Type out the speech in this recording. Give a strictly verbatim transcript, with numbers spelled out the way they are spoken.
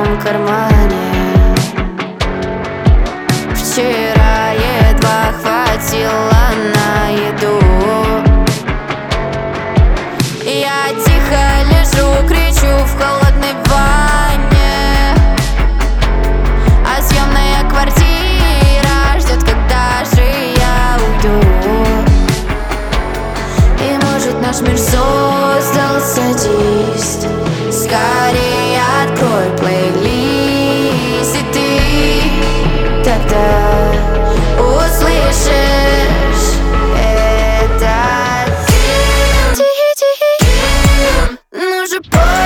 моем кармане. Вчера едва хватило на еду. Я тихо лежу, кричу в холодной ванне, а съемная квартира ждет, когда же я уйду. И может наш мир создал садист. Скорее открой плейлист, и ты тогда услышишь это. Тихий, тихий, ну же,